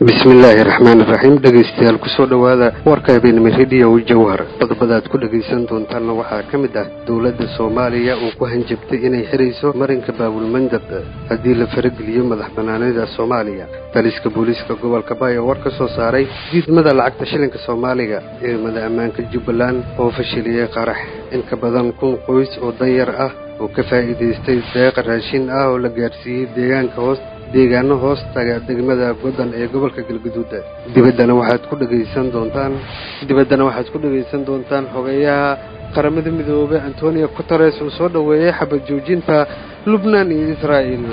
بسم الله الرحمن الرحيم dhageystayaal ku soo dhawaada warka habeenimo radio jawhar qodobadaad ku dhageysan doontaan waxa kamid ah dawladda Soomaaliya oo ku hanjabtay inay xirayso marinka baabul mandab hadii la farageliyo madaxbanaanida Soomaaliya taliska booliska gobolka Bay oo war ka soo saaray diidmada lacagta shilinka Soomaaliga ee ammaanka Jubbaland oo fashiliyay qarax in ka badan 1,000 qoys oo danyar ah oo ka faa'iideystay deeq raashin ah oo la gaarsiiyay deegaano hoos taga degmada Godan ee gobolka Galgaduud dibaddana waxaad ku dhageysan doontaan xogayaha qaramada midoobay Antonio Guterres oo soo dhaweeyay xabad joojinta Lubnaan iyo Israa'iil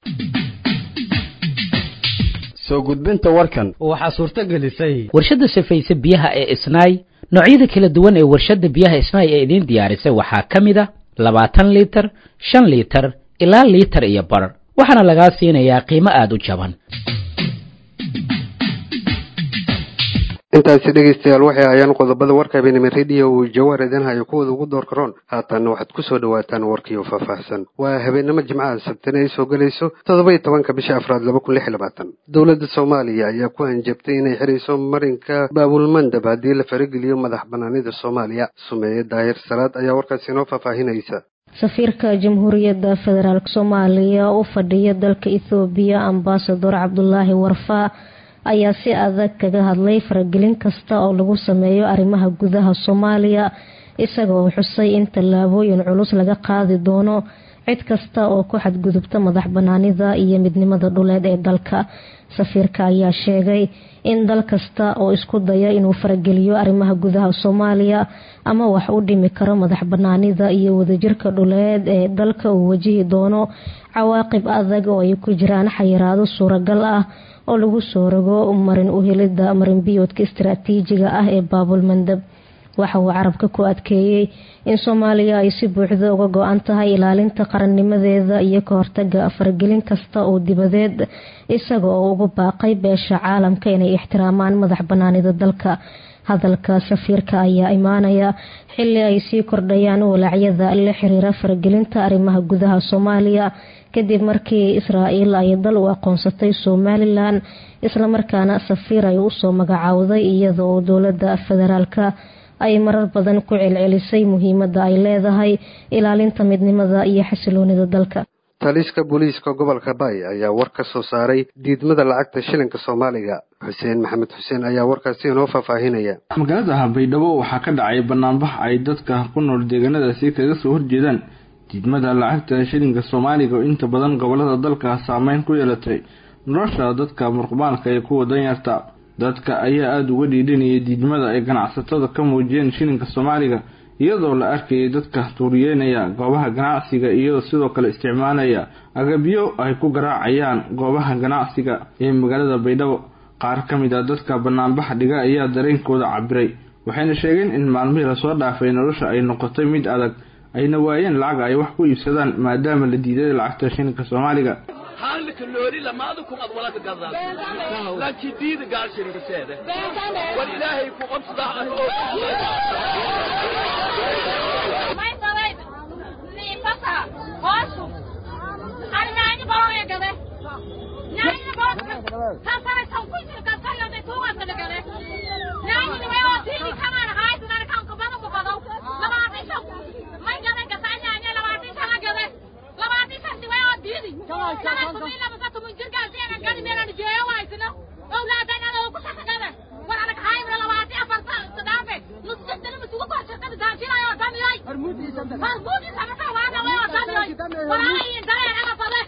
soo gudbinta warkan waxa suurta gelisay warshada safaysa biyaha ee Isnaay noocyada kala duwan ee warshada biyaha Isnaay ee idin diyaarisay waxa kamid ah 20 litir 5 litir ilaa litir iyo bar waxaana laga siinayaa qiimo aad u jaban intaasi dhageystayaal waxay ayaan qodobada warka habeenimo radio jawhar idin hayo kuwada ugu door karoon haatan waxaad ku soo dhawaataan warkii oo faahfaahsan waa habeenimo jimcaha sabtina ay soo galayso 17 bisha Afraad 2026 dawladda Soomaaliya ayaa ku hanjabtay inay xirayso marinka baabul mandab hadii la farageliyo madaxbanaanida Soomaaliya Sumeeye Daahir Salaad ayaa warkaasi inoo faahfaahinaysa safiirka jamhuuriyadda federaalka Soomaaliya oo fadhiya dalka Itoobiya ambassador Cabdullaahi Warfa ayaa si adag kaga hadlay faragelin kasta oo lagu sameeyo arrimaha gudaha Soomaaliya isagoo xusay in tallaabooyin culus laga qaadi doono cid kasta oo ku xadgudubta madaxbanaanida iyo midnimada dhuleed ee dalka safiirka ayaa sheegay in dal kasta oo isku daya inuu farageliyo arrimaha gudaha Soomaaliya ama wax u dhimi karo madaxbanaanida iyo wadajirka dhuleed ee dalka uu wajihi doono cawaaqib adag oo ay ku jiraan xayiraado suuragal ah oo lagu soo rogo marin u helida marin biyoodka istiraatiijiga ah ee baabul mandab waxa uu carabka ku adkeeyay in Soomaaliya ay si buuxda uga go'an tahay ilaalinta qarannimadeeda iyo ka hortagga faragelin kasta oo dibadeed isagoo ugu baaqay beesha caalamka inay ixtiraamaan madaxbanaanida dalka hadalka safiirka ayaa imaanaya xilli ay sii kordhayaan walaacyada la xiriira faragelinta arrimaha gudaha Soomaaliya kadib markii Israa'iil ay dal u aqoonsatay Somaliland isla markaana safiir ay u soo magacaawday iyadoo dawladda federaalka ay marar badan ku celcelisay muhiimadda ay leedahay ilaalinta midnimada iyo xasiloonida dalka taliska booliska gobolka Bay ayaa war ka soo saaray diidmada lacagta shilinka Soomaaliga Xuseen Maxamed Xuseen ayaa warkaasi inoo faahfaahinaya magaalada Baydhabo waxaa ka dhacay banaanbax ay dadka ku nool deegaanadaasi kaga soo horjeedaan diidmada lacagta shilinka Soomaaliga oo inta badan gobolada dalka saameyn ku yeelatay nolosha dadka muqbaalka ee kuwa danyarta dadka ayaa aad uga dhiidhanayay diidmada ay ganacsatada ka muujiyeen shilinka Soomaaliga iyadoo la arkay dadka tuuriyeynaya goobaha ganacsiga iyo sidoo kale isticmaalaya agabyo ay ku garaacayaan goobaha ganacsiga ee magaalada Baydhabo qaar kamid ah dadka banaanbax dhiga ayaa dareenkooda cabiray waxayna sheegeen in maalmihii la soo dhaafay nolosha ay noqotay mid adag ayna waayeen lacag ay wax ku iibsadaan maadaama la diiday lacagta shilinka Soomaaliga حالك اللوري لما أذكر أضواء الجزاء لا تديد قال شريك سيده والإلهي يكون أبصدا ما يصير نيفسها خاشوا أنا ناني بروح يا جده ناني بروح هسا يسوي كل كذا يوم تتوه كذا كذا ناني نواه تيجي كمان هاي تدار كم كبار كبار لما تيجي ما يجنا كذا ناني لما تيجي أنا كذا لما تيجي سواه ديدي أنا كمين لما تطلع من جرجع زينا كذي ميرا نجيه وايسنا أولادنا لو كنت كذا وأنا كهاي ولا لما تيجي أفرط تدافع نص جدنا مسوق وشركة زانشينا يا كامي أي فرمودي سمكة وانا ويا كامي أي ولا أي داير أنا صدق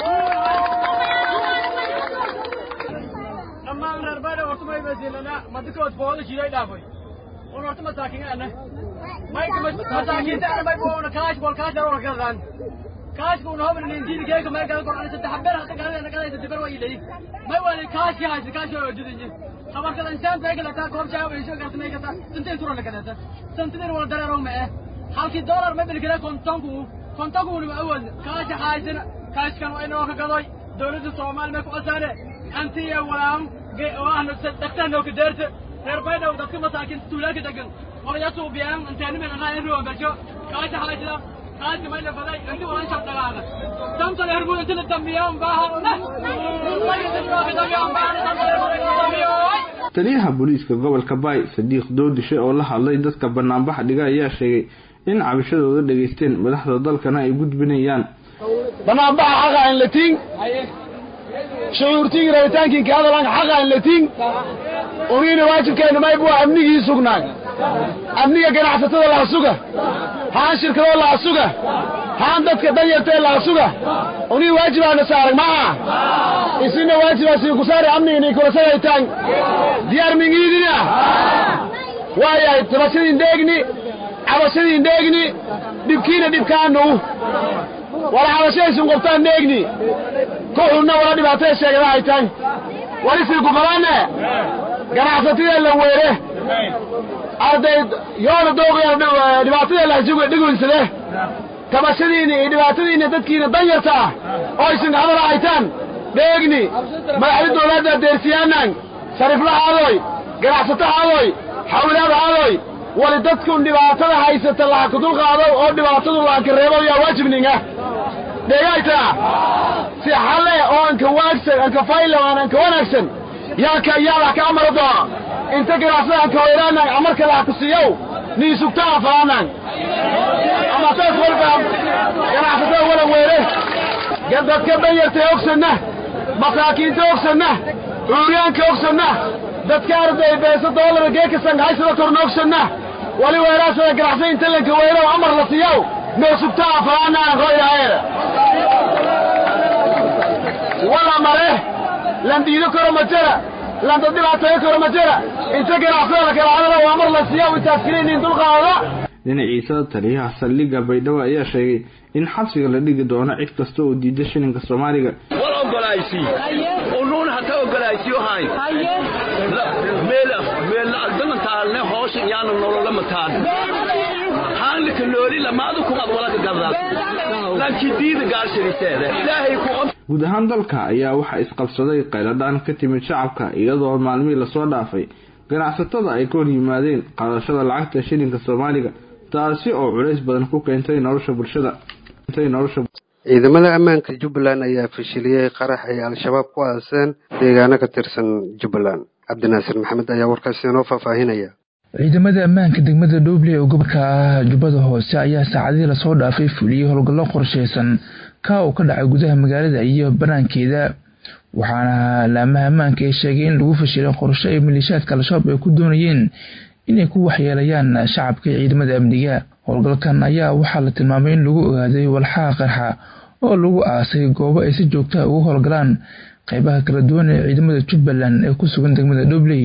أما الرباية وصمي بزيلنا ما تكود فوق شيء دافعي ونورت مساكين أنا ما يكمل مساكين ده أنا ما يبغون كاش والكاش ده ولا كذا كاش كون هم اللي ينزل كيك ما يقدر يقول أنا ستحبر حتى قال أنا كذا يتدبر ويلي ما يقول كاش يا عزيز كاش يوجدني خبر كذا إنسان بيجي لك كوب شاي ويشوف كذا ما يكذا سنتين تروح لك كذا سنتين ولا درا معه حالك الدولار ما بيلقى كونتاكو من أول كاش حاجنا كاش كانوا إنه كذا دولة الصومال ما كوسانة أنت يا ولام وأنا دكتور كدرت ربنا ودكتور مساكين تولاك دكان ولا يسوع بيان أنت أنا من أنا إنه برجع كاش حاجنا قاعد ما إلا فضاي أنت ولا شو دلالة تمت الهربون أنت الدميان باهرنا taliyaha booliiska gobolka Bay Sadiq Doodishe oo la hadlay dadka banaanbax dhiga ayaa sheegay in cabashadooda dhageysteen madaxda dalkana ay gudbinayaan banaanbax xaq aan la tiin shuurtii rabitaankii ka hadalan xaq aan la tiin ورينا واجب كأنه ما يبغى أمنية يسوقنا أمنية كان عصته ولا عصوقة هان شركة ولا عصوقة هان دتك دنيا تلا عصوقة ورينا واجب أنا سارق معه يصير واجب أسيق سارق أمنية نيكون سارق تاني ديار من جديدنا ويا تبصرين دقني عبصرين دقني دبكينا دبكانه ولا عبصرين سنقطان دقني كلنا ولا دبعتين شيء راعي تاني وليس قبلنا ganacsatada la weere arday yoona dooqaya dhibaatada la dhigoysade kabashadiina iyo dhibaatadiina dadkiina danyarta ah oo aysan gacmada haytaan dheegni madaxda dowladda deersiyaanan sariflahaadoy ganacsatahaadoy xawlaadahaadoy wali dadkun dhibaatada haysata laha ku dulqaado oo dhibaatadu laanka reebo yaa waajibninga dheegayta si xalle oo anka waagsan anka faylo anka wanaagsan يا لك أمر ضاع انت قرأسنا كويرانا أمرك لك السيو نيسوكتها فرانا أما تدخل فهم قرأسنا ولا ويره قدت كبير تيوكسنا مساكين تيوكسنا عريان كيوكسنا دتكار $1 جيك سنغايس لكورنوكسنا ولي ويراسنا قرأسنا انت لك ويره أمر لسيو نيسوكتها فرانا غير عيره ولا مره لن دينو كرو مجرى لن تدبعتو كرو مجرى انت قرأسنا كالعادة وامر لسيا وتاسكرين انتو القاضة dhinaciisa taliyaha saldhigga Baydhabo ayaa sheegay in xabsiga la dhigi doono cid kasta oo diiday shilinka Soomaaliga wala ogolaaysi unuun hata ogolaaysiyo hayn meel aldan taalne hoos yaan nolol ma taal halka loori lamaadu kuma wala gadaa laakiin diida gaashiriseeda ilaahay ku guud ahaan dalka ayaa waxa isqabsaday qayladaan ka timid shacabka iyadoo maalmihii la soo dhaafay ganacsatada ay ku yimaadeen qaadashada lacagta shilinka Soomaaliga taasi oo culays badan ku keentay nolosha bulshada ciidamada ammaanka Jubbaland ayaa fashiliyay qarax ay al-shabaab ku aaseen deegaano ka tirsan Jubbaland Cabdinaasir Maxamed ayaa warkaasi noo faahfaahinaya ciidamada ammaanka degmada Dooble ee gobolka Jubbada Hoose ayaa saacadii la soo dhaafay fuliyay howlgallo qorsheysan ka oo ka dhacay gudaha magaalada iyo banaankeeda waxaana laamaha ammaanka ay sheegeen in lagu fashilay qorshe ay maleeshiyaadka al-shabaab ay ku doonayeen inay ku waxyeelayaan shacabka ciidamada amniga howlgalkan ayaa waxaa la tilmaamay in lagu ogaaday walxaha qarxa oo lagu aasay goobo ay si joogto ah ugu howlgalaan qaybaha kala duwan ee ciidamada Jubbaland ee ku sugan degmada Dooble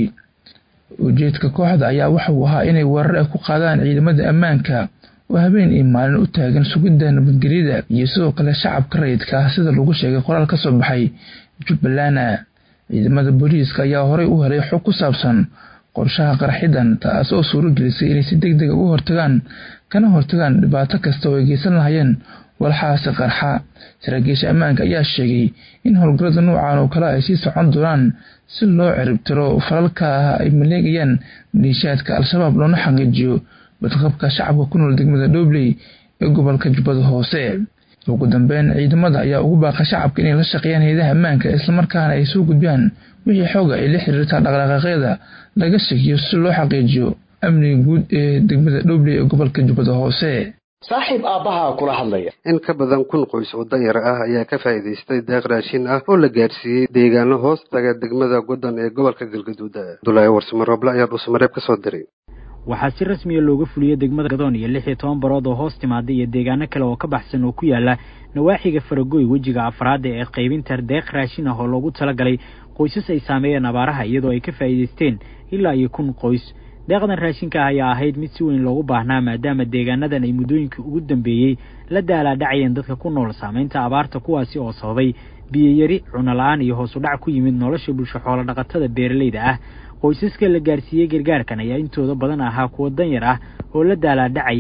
ujeedka kooxda ayaa waxa uu ahaa inay weerar ku qaadaan ciidamada ammaanka oo habeen iyo maalin u taagan sugidda nabadgelyada iyo sidoo kale shacabka rayidka ah sida lagu sheegay qoraal ka soo baxay Jubbaland ciidamada booliiska ayaa horey u helay xog ku saabsan qorshaha qarxidan taas oo suuragelisay inay si degdeg ah u hortagaan kana hortagaan dhibaato kasta oo ay geysan lahaayeen walxaas qarxa saraakiisha ammaanka ayaa sheegay in howlgallada noocan oo kale ay sii socon doonaan si loo ciribtiro falalka ay maleegayaan maleeshiyaadka al-shabaab loona xaqiijiyo badqabka shacabka ku nool degmada Dooble ee gobolka Jubbada Hoose ugu dambeyn ciidamada ayaa ugu baaqay shacabka inay la shaqeeyaan hay'adaha ammaanka isla markaana ay soo gudbiyaan wixii xoog ay la xiriirta dhaqdhaqaaqyada laga shakiyo si loo xaqiijiyo amniga guud ee degmada Dooble ee gobolka Jubbada Hoose saaxiib aabaha kula hadlaya in ka badan 1,000 qoys oo danyar ah ayaa ka faa'iideystay deeq raashin ah oo la gaarsiiyay deegaano hoos taga degmada Godan ee gobolka Galgaduud Abdullaahi Warsamo Roble ayaa Dhuusamareeb ka soo diray waxaa si rasmi ah looga fuliyay degmada Godan iyo 16 barood oo hoos timaada iyo deegaano kale oo ka baxsan oo ku yaala nawaaxiga Faragoy wajiga afraad ee qaybinta deeq raashin ah oo loogu talagalay qoysas ay saameeyeen abaaraha iyadoo ay ka faa'iideysteen ilaa 1,000 qoys deeqdan raashinka ayaa ahayd mid si weyn loogu baahnaa maadaama deegaanadan ay muddooyinkii ugu dambeeyay la daalaa-dhacayeen dadka ku nool saameynta abaarta kuwaasi oo sababay biyo yari cunno la-aan iyo hoos u dhac ku yimid nolosha bulsho xoolo dhaqatada beeralayda ah qoysaska la gaarsiiyey gargaarkan ayaa intooda badan ahaa kuwa danyar ah oo la daalaa-dhacayay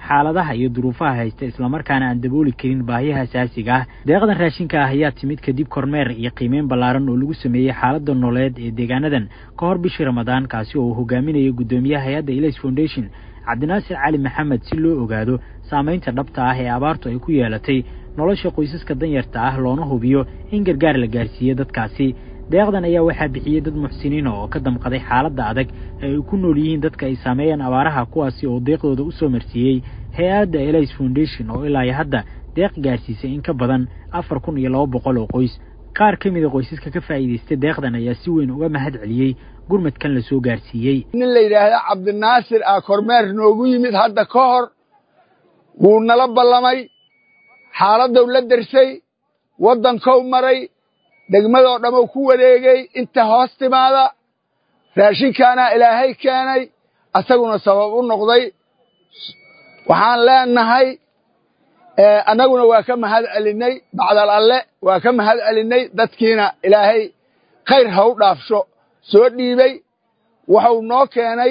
xaaladaha iyo duruufaha haysta islamarkaana aan dabooli karin baahiyaha asaasiga ah. deeqdan raashinka ah ayaa timid kadib kormeer iyo qiimeyn ballaaran oo lagu sameeyey xaaladda nololeed ee deegaanadan ka hor bishii ramadaan, kaasi oo uu hogaaminayay guddoomiyaha hay-adda Elias Foundation Cabdinaasir Cali Maxamed si loo ogaado saamaynta dhabta ah ee abaartu ay ku yeelatay nolosha qoysaska danyarta ah, loona hubiyo in gargaar la gaarsiiyo dadkaasi. deeqdan ayaa waxaa bixiyey dad muxsiniin oo ka damqaday xaaladda adag ee ay ku nool yihiin dadka ay saameeyeen abaaraha, kuwaasi oo deeqdooda u soo marsiiyey hay-adda Elias Foundation oo ilaa hadda deeq gaarsiisay in ka badan 4,200 oo qoys. qaar ka mid ah qoysaska ka faa'iideystay deeqdan ayaa si weyn uga mahad celiyey gurmadkan la soo gaarsiiyey. nin la yiraahdo Cabdinaasir kormeer noogu yimid hadda ka hor, wuu nala ballamay, xaaladda la darsay, waddankou maray, degmadoo dhammo ku wareegay, inta hoos timaada raashinkaana ilaahay keenay, asaguna sabab u noqday. waxaan leenahay annaguna waa ka mahad celinay, bacdal alle waa ka mahad celinay. dadkiina ilaahay khayr ha u dhaafsho soo dhiibay. wuxuu noo keenay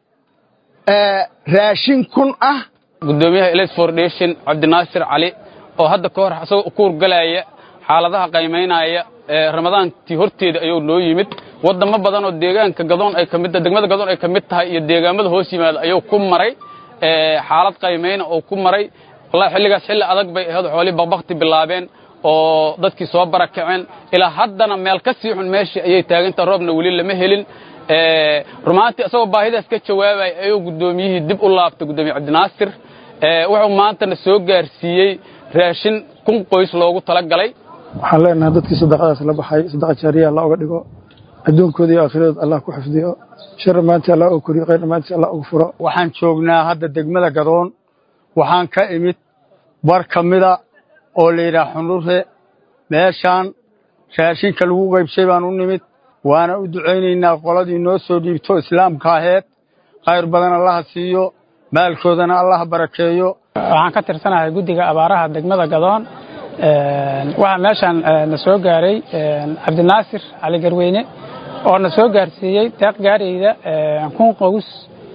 raashin kun ah. guddoomiyaha Elias Foundation Cabdinaasir Cali oo hadda ka hor asagoo ku urgalaya xaaladaha qiimeynaya ramadaantii horteeda ayuu noo yimid. wadamo badan oo deegaanka Gadoon ay kamid tahay, degmada Gadoon ay kamid tahay iyo deegaamada hoos yimaada ayuu ku maray xaalad qiimeyna oo ku maray. wallahi xilligaas xilli adag bay ahayd, xooli baqbaqti bilaabeen oo dadkii soo barakaceen. ilaa haddana meel ka sii xun meeshii ayay taagantaa, roobna weli lama helin. rumaantii asagoo baahidaas ka jawaabay ayuu guddoomiyihii dib u laabtay, guddoomiye Cabdinaasir wuxuu maantana soo gaarsiiyey raashin 1,000 qoys loogu talagalay. waxaan leenahay dadkii sadaqadaas la baxay, sadaqa jaariya Allah uga dhigo, adduunkooda iyo aakhirada Allah ku xifdiyo, shar maanta Allah u koriyo, khayr maanta Allah ugu furo. waxaan joognaa hadda degmada Gadoon, waxaan ka imid bar kamida oo la yiraahdo Xunure. meeshaan raashinka lagu qaybsay baan u nimid, waana u duceynaynaa qoladii noo soo dhiibto islaamka aheed, khayr badan Allah siiyo, maalkoodana Allah barakeeyo. waxaan ka tirsanahay guddiga abaaraha degmada Gadoon. waxa meeshan na soo gaaray Cabdinaasir Cali Garweyne oo na soo gaarsiiyey deeq gaarayda 1,000 qoys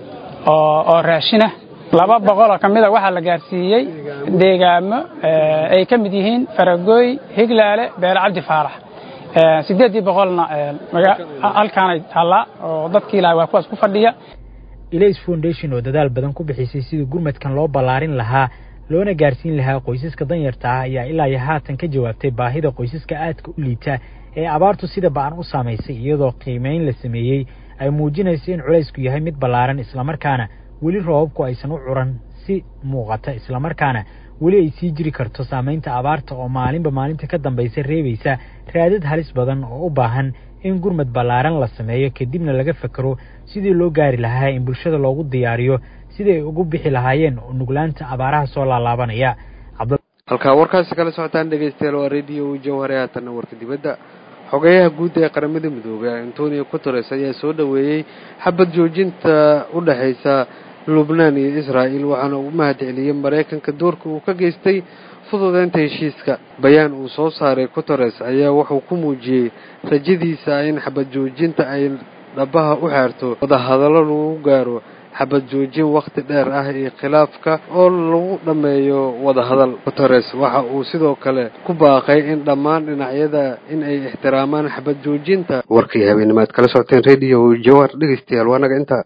oo raashin ah. 200 kamid ah waxa la gaarsiiyey deegaamo ay ka mid yihiin Faragooy, Higlaale, Beer Cabdi Faarax. 800na halkaanay taala oo dadkii ilaahay waa kuwaas ku fadhiya. Elias Foundation oo dadaal badan ku bixisay sidii gurmadkan loo ballaarin lahaa loona gaarsiin lahaa qoysaska danyarta ah ayaa ilaa haatan ka jawaabtay baahida qoysaska aadka u liita ee abaartu sida baan u saameysay, iyadoo qiimeyn la sameeyey ay muujinayso in culaysku yahay mid ballaaran, islamarkaana weli roobabku aysan u curan si muuqata, islamarkaana weli ay sii jiri karto saamaynta abaarta oo maalinba maalinta ka dambaysa reebaysa raadad halis badan oo u baahan in gurmad ballaaran la sameeyo, kadibna laga fakaro sidii loo gaari lahaa in bulshada loogu diyaariyo sidii ay ugu bixi lahaayeen nuglaanta abaaraha soo laalaabanaya. halka warkaasi kala socotaan dhageystayaal waa radio Jawhar ee tan warka dibadda. xogayaha guud ee qaramada midoobay Antonio Guterres ayaa soo dhaweeyay xabad joojinta u dhaxaysa Lubnaan iyo Israa'iil, waxaana uu mahad celiyay Mareykanka doorka uu ka geystay fududeynta heshiiska. bayaan uu soo saaray Guterres ayaa wuxuu ku muujiyay rajadiisa in xabad joojinta ay dhabaha u xaarto wadahadallo lagu gaaro xabad joojin waqti dheer ah iyo khilaafka oo lagu dhameeyo wadahadal. Guterres waxa uu sidoo kale ku baaqay in dhammaan dhinacyada in ay ixtiraamaan xabad joojinta. warkii habeennimaad kala socoteen radio Jawhar dhageystayaal waa naga inta.